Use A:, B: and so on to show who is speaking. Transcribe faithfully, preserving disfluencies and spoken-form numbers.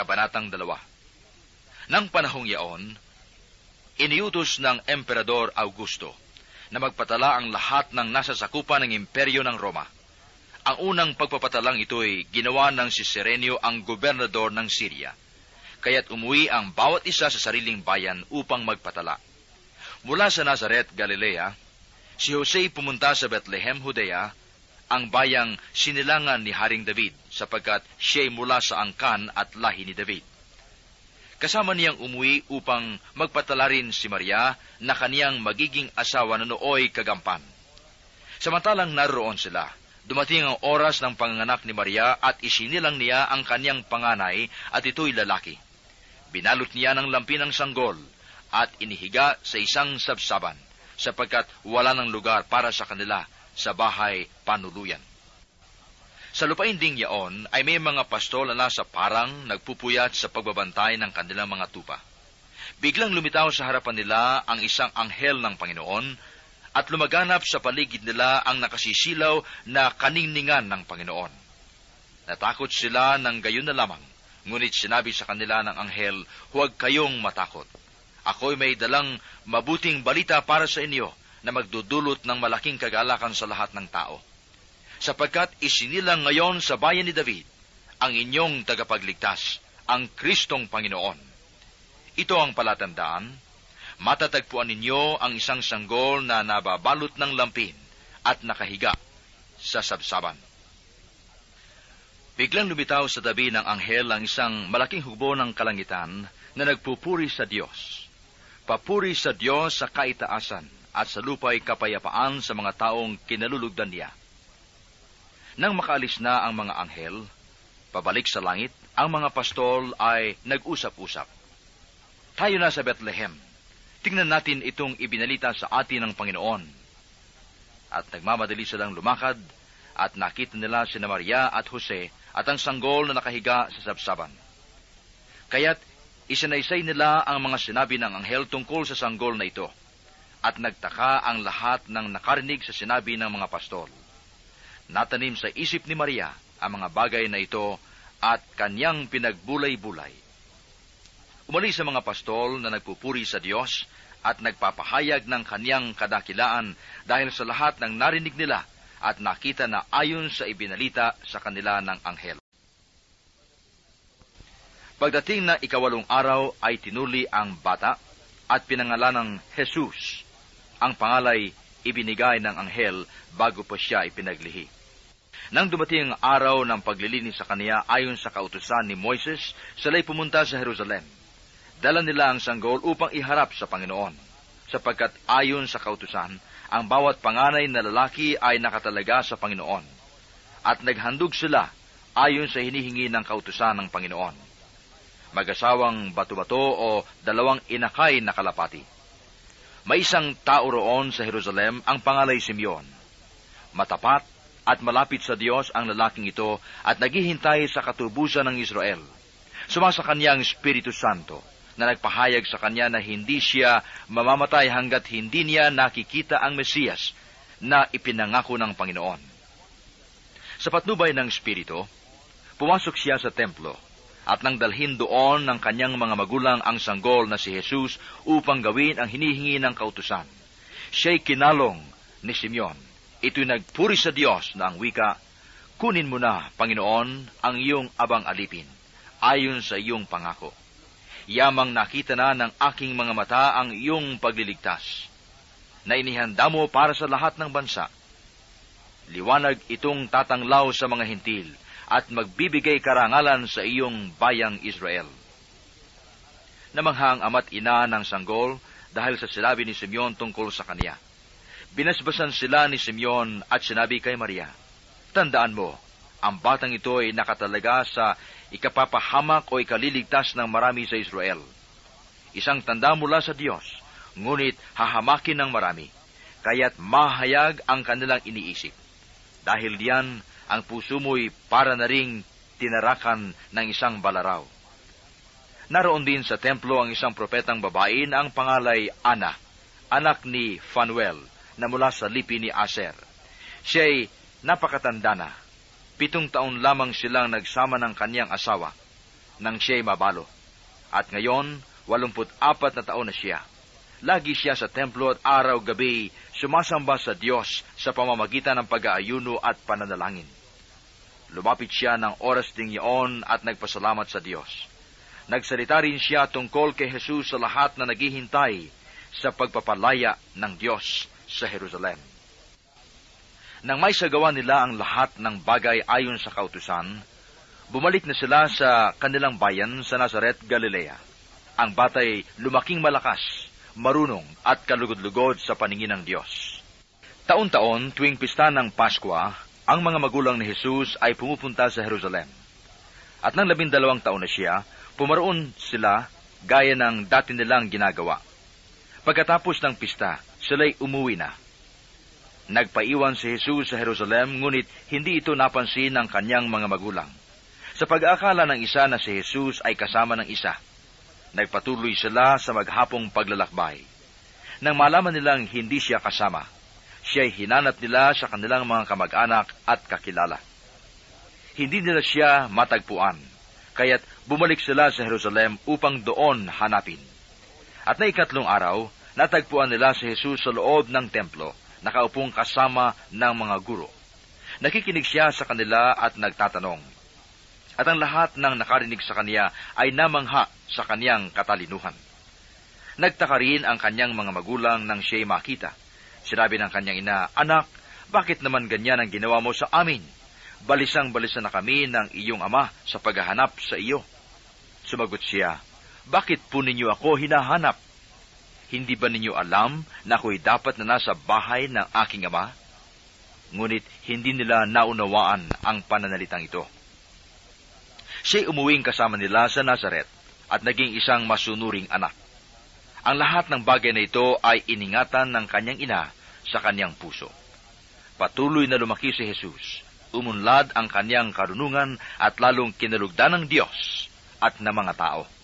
A: Kabanatang dalawa. Nang panahong yaon, iniutos ng Emperador Augusto na magpatala ang lahat ng nasa sakupan ng imperyo ng Roma. Ang unang pagpapatalang ito'y ginawa ng si Serenio, ang gobernador ng Syria. Kaya't umuwi ang bawat isa sa sariling bayan upang magpatala. Mula sa Nazaret, Galilea, si Jose pumunta sa Bethlehem, Judea, ang bayang sinilangan ni Haring David, sapagkat siya'y mula sa angkan at lahi ni David. Kasama niyang umuwi upang magpatala rin si Maria na kaniyang magiging asawa na nooy kagampan. Samantalang naroon sila, dumating ang oras ng panganganak ni Maria at isinilang niya ang kaniyang panganay at ito'y lalaki. Binalot niya ng lampi ng sanggol at inihiga sa isang sabsaban, sapagkat wala ng lugar para sa kanila sa bahay panuluyan. Sa lupain ding yaon ay may mga pastol na nasa parang nagpupuyat sa pagbabantay ng kanilang mga tupa. Biglang lumitaw sa harapan nila ang isang anghel ng Panginoon at lumaganap sa paligid nila ang nakasisilaw na kaningningan ng Panginoon. Natakot sila ng gayon na lamang, ngunit sinabi sa kanila ng anghel, "Huwag kayong matakot. Ako'y may dalang mabuting balita para sa inyo na magdudulot ng malaking kagalakan sa lahat ng tao. Sapagkat isinilang ngayon sa bayan ni David ang inyong tagapagligtas, ang Kristong Panginoon. Ito ang palatandaan, matatagpuan ninyo ang isang sanggol na nababalot ng lampin at nakahiga sa sabsaban." Biglang lumitaw sa tabi ng anghel ang isang malaking hugbo ng kalangitan na nagpupuri sa Diyos. Papuri sa Diyos sa kaitaasan at sa lupa'y kapayapaan sa mga taong kinalulugdan niya. Nang makaalis na ang mga anghel, pabalik sa langit, ang mga pastol ay nag-usap-usap. Tayo na sa Bethlehem. Tingnan natin itong ibinalita sa atin ng Panginoon. At nagmamadali silang lumakad, at nakita nila sina Maria at Jose at ang sanggol na nakahiga sa sabsaban. Kaya't isinaysay nila ang mga sinabi ng anghel tungkol sa sanggol na ito, at nagtaka ang lahat ng nakarinig sa sinabi ng mga pastol. Natanim sa isip ni Maria ang mga bagay na ito at kanyang pinagbulay-bulay. Umalis sa mga pastol na nagpupuri sa Diyos at nagpapahayag ng kanyang kadakilaan dahil sa lahat ng narinig nila at nakita na ayon sa ibinalita sa kanila ng anghel. Pagdating na ikawalong araw ay tinuli ang bata at pinangalan ng Jesus. Ang pangalay ibinigay ng anghel bago pa siya ipinaglihi. Nang dumating ang araw ng paglilinis sa kaniya ayon sa kautusan ni Moises, sila'y pumunta sa Jerusalem. Dala nila ang sanggol upang iharap sa Panginoon, sapagkat ayon sa kautusan, ang bawat panganay na lalaki ay nakatalaga sa Panginoon. At naghandog sila ayon sa hinihingi ng kautusan ng Panginoon. Mag-asawang bato-bato o dalawang inakay na kalapati. May isang tao roon sa Jerusalem, ang pangalay Simeon. Matapat at malapit sa Diyos ang lalaking ito at naghihintay sa katubusan ng Israel. Sumasa kanya ang Espiritu Santo na nagpahayag sa kanya na hindi siya mamamatay hanggat hindi niya nakikita ang Mesiyas na ipinangako ng Panginoon. Sa patnubay ng Espiritu, pumasok siya sa templo at nang dalhin doon ng kanyang mga magulang ang sanggol na si Jesus upang gawin ang hinihingi ng kautusan. Siya'y kinalong ni Simeon. Ito'y nagpuri sa Diyos na ang wika, "Kunin mo na, Panginoon, ang iyong abang alipin, ayon sa iyong pangako. Yamang nakita na ng aking mga mata ang iyong pagliligtas, na inihanda mo para sa lahat ng bansa. Liwanag itong tatanglaw sa mga hintil, at magbibigay karangalan sa iyong bayang Israel." Namangha ang ama't ina ng sanggol dahil sa sinabi ni Simeon tungkol sa kaniya. Binasbasan sila ni Simeon at sinabi kay Maria, "Tandaan mo, ang batang ito ay nakatalaga sa ikapapahamak o ikaliligtas ng marami sa Israel. Isang tanda mula sa Diyos, ngunit hahamakin ng marami, kaya't mahayag ang kanilang iniisip. Dahil diyan, ang puso mo'y para na ring tinarakan ng isang balaraw." Naroon din sa templo ang isang propetang babae na ang pangalay Ana, anak ni Phanuel, na mula sa lipi ni Aser. Siya'y napakatanda na. Pitong taon lamang silang nagsama ng kanyang asawa. nang siya'y mabalo. At ngayon, walumput apat na taon na siya. Lagi siya sa templo at araw-gabi sumasamba sa Diyos sa pamamagitan ng pag-aayuno at pananalangin. Lumapit siya ng oras ding iyon at nagpasalamat sa Diyos. Nagsalita rin siya tungkol kay Jesus sa lahat na naghihintay sa pagpapalaya ng Diyos sa Jerusalem. Nang may sagawa nila ang lahat ng bagay ayon sa kautusan, bumalik na sila sa kanilang bayan sa Nazaret, Galilea. Ang batay lumaking malakas, marunong at kalugod-lugod sa paningin ng Diyos. Taon-taon, tuwing pista ng Paskwa, ang mga magulang ni Jesus ay pumupunta sa Jerusalem. At nang labindalawang taon na siya, pumaroon sila gaya ng dati nilang ginagawa. Pagkatapos ng pista, sila'y umuwi na. Nagpaiwan si Jesus sa Jerusalem, ngunit hindi ito napansin ng kanyang mga magulang. Sa pag-aakala ng isa na si Jesus ay kasama ng isa, nagpatuloy sila sa maghapong paglalakbay. Nang malaman nilang hindi siya kasama, siya'y hinanap nila sa kanilang mga kamag-anak at kakilala. Hindi nila siya matagpuan, kaya't bumalik sila sa Jerusalem upang doon hanapin. At na ikatlong araw, natagpuan nila si Jesus sa loob ng templo, nakaupong kasama ng mga guro. Nakikinig siya sa kanila at nagtatanong. At ang lahat ng nakarinig sa kanya ay namangha sa kanyang katalinuhan. Nagtaka rin ang kanyang mga magulang nang siya'y makita. Sinabi ng kanyang ina, "Anak, bakit naman ganyan ang ginawa mo sa amin? Balisang-balisa na kami ng iyong ama sa paghahanap sa iyo." Sumagot siya, "Bakit po ninyo ako hinahanap? Hindi ba ninyo alam na ako'y dapat na nasa bahay ng aking ama?" Ngunit hindi nila naunawaan ang pananalitang ito. Siya'y umuwing kasama nila sa Nazaret at naging isang masunuring anak. Ang lahat ng bagay na ito ay iningatan ng kanyang ina sa kanyang puso. Patuloy na lumaki si Jesus, umunlad ang kanyang karunungan at lalong kinalugdan ng Diyos at ng mga tao.